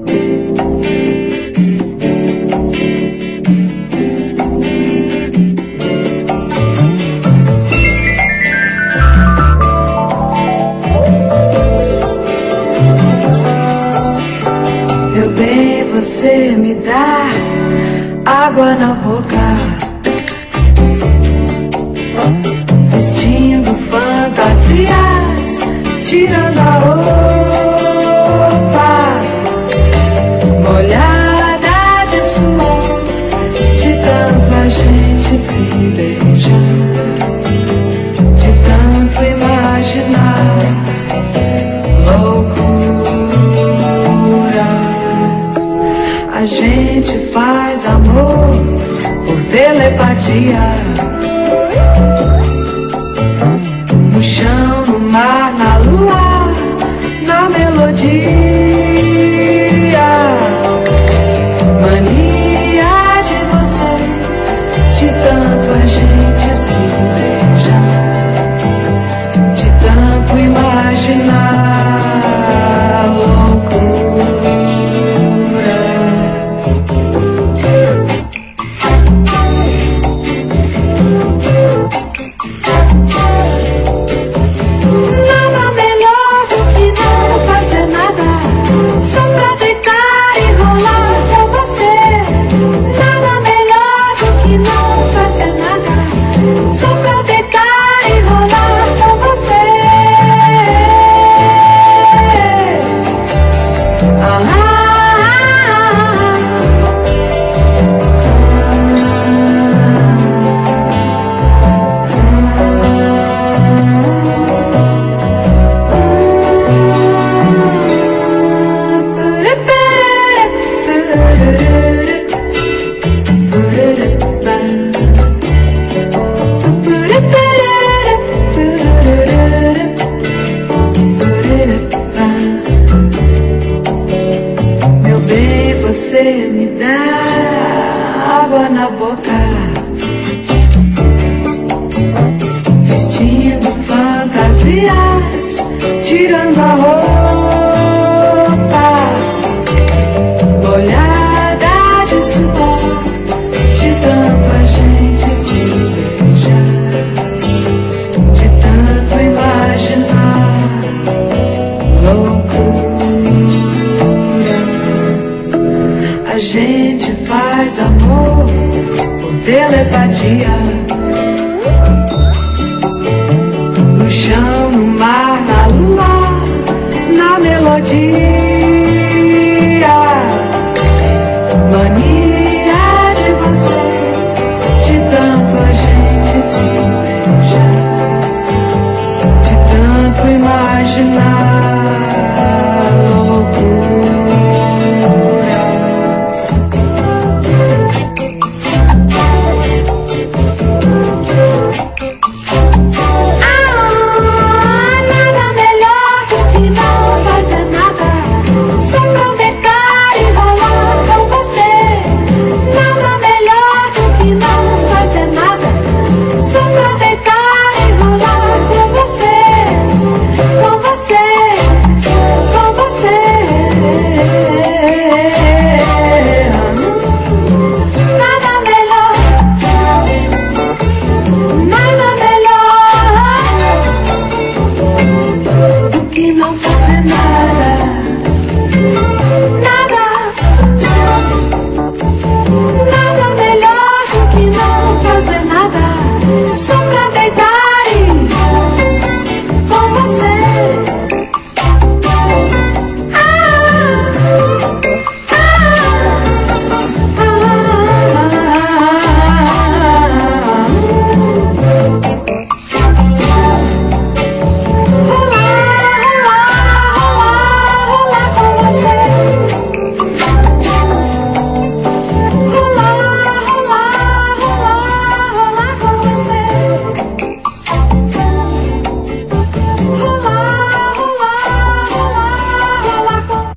Meu bem, você me dá água na boca, vestindo fantasias, tirando a roupa, molhada de suor, de tanto a gente se beijar, de tanto imaginar loucuras. A gente faz amor por telepatia, no chão, no mar, na lua, na melodia. Mania de você, de tanto a gente se beijar, de tanto imaginar loucuras. Nada melhor do que não fazer nada, só pra deitar e rolar com você. Nada melhor do que não fazer nada, só pra deitar e rolar com você. Meu bem, você me dá água na boca, vestindo fantasias, tirando a roupa, molhada de suor, de tanto a gente se beijar, de tanto imaginar loucuras. A gente faz amor por telepatia, no chão, no mar, na lua, na melodia.